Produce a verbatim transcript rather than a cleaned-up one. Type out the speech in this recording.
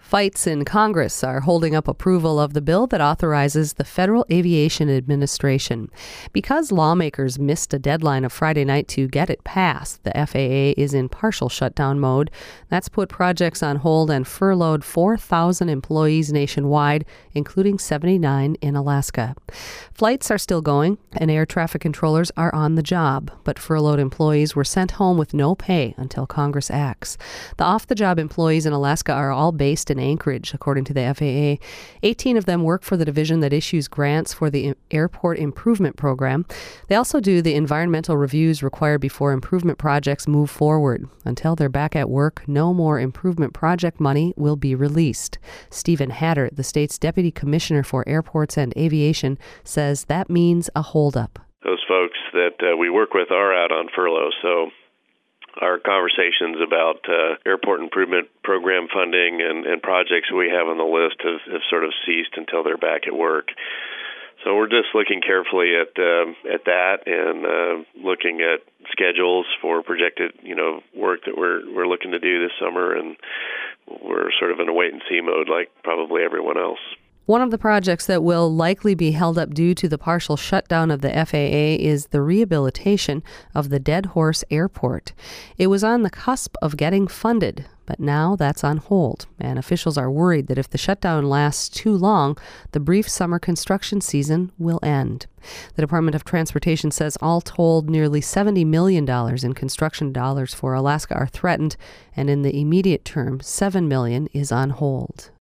Fights in Congress are holding up approval of the bill that authorizes the Federal Aviation Administration. Because lawmakers missed a deadline of Friday night to get it passed, the F A A is in partial shutdown mode. That's put projects on hold and furloughed four thousand employees nationwide, including seventy-nine in Alaska. Flights are still going, and air traffic controllers are on the job, but furloughed employees were sent home with no pay until Congress acts. The off-the-job employees in Alaska are all based in Anchorage, according to the F A A. eighteen of them work for the division that issues grants for the Airport Improvement Program. They also do the environmental reviews required before improvement projects move forward. Until they're back at work, no more improvement project money will be released. Stephen Hatter, the state's Deputy Commissioner for Airports and Aviation, says that means a holdup. Those folks that uh, we work with are out on furlough, so our conversations about uh, airport improvement program funding and, and projects we have on the list have, have sort of ceased until they're back at work. So we're just looking carefully at uh, at that and uh, looking at schedules for projected, you know, work that we're we're looking to do this summer, and we're sort of in a wait and see mode, like probably everyone else. One of the projects that will likely be held up due to the partial shutdown of the F A A is the rehabilitation of the Dead Horse Airport. It was on the cusp of getting funded, but now that's on hold, and officials are worried that if the shutdown lasts too long, the brief summer construction season will end. The Department of Transportation says all told, nearly seventy million dollars in construction dollars for Alaska are threatened, and in the immediate term, seven million dollars is on hold.